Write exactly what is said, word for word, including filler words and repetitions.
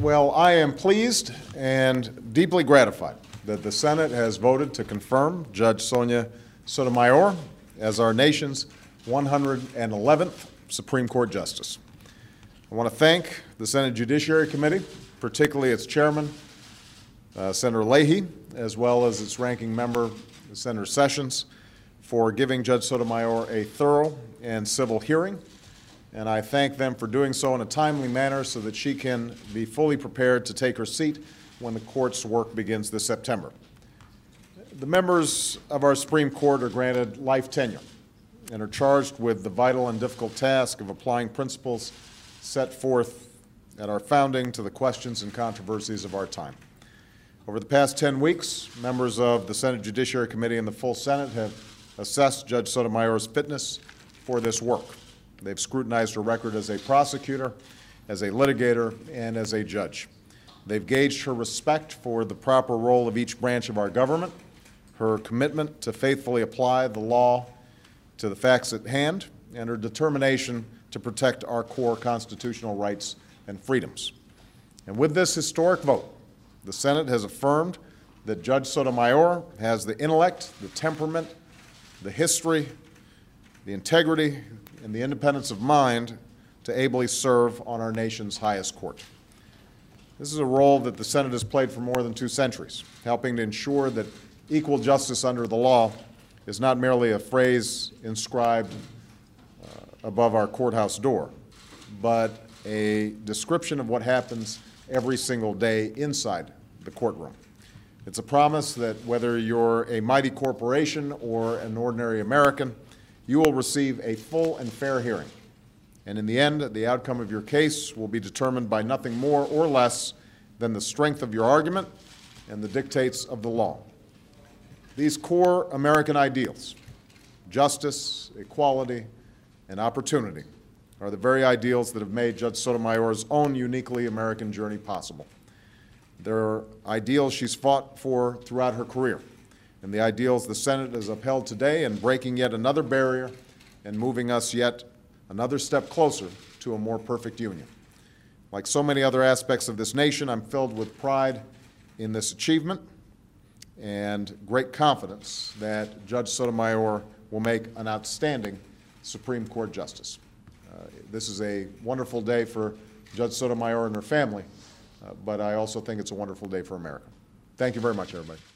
Well, I am pleased and deeply gratified that the Senate has voted to confirm Judge Sonia Sotomayor as our nation's one hundred eleventh Supreme Court Justice. I want to thank the Senate Judiciary Committee, particularly its chairman, uh, Senator Leahy, as well as its ranking member, Senator Sessions, for giving Judge Sotomayor a thorough and civil hearing. And I thank them for doing so in a timely manner so that she can be fully prepared to take her seat when the court's work begins this September. The members of our Supreme Court are granted life tenure and are charged with the vital and difficult task of applying principles set forth at our founding to the questions and controversies of our time. Over the past ten weeks, members of the Senate Judiciary Committee and the full Senate have assessed Judge Sotomayor's fitness for this work. They've scrutinized her record as a prosecutor, as a litigator, and as a judge. They've gauged her respect for the proper role of each branch of our government, her commitment to faithfully apply the law to the facts at hand, and her determination to protect our core constitutional rights and freedoms. And with this historic vote, the Senate has affirmed that Judge Sotomayor has the intellect, the temperament, the history, the integrity, and the independence of mind to ably serve on our nation's highest court. This is a role that the Senate has played for more than two centuries, helping to ensure that equal justice under the law is not merely a phrase inscribed uh, above our courthouse door, but a description of what happens every single day inside the courtroom. It's a promise that whether you're a mighty corporation or an ordinary American, you will receive a full and fair hearing. And in the end, the outcome of your case will be determined by nothing more or less than the strength of your argument and the dictates of the law. These core American ideals, justice, equality, and opportunity, are the very ideals that have made Judge Sotomayor's own uniquely American journey possible. They're ideals she's fought for throughout her career, and the ideals the Senate has upheld today in breaking yet another barrier and moving us yet another step closer to a more perfect union. Like so many other aspects of this nation, I'm filled with pride in this achievement and great confidence that Judge Sotomayor will make an outstanding Supreme Court justice. Uh, this is a wonderful day for Judge Sotomayor and her family, uh, but I also think it's a wonderful day for America. Thank you very much, everybody.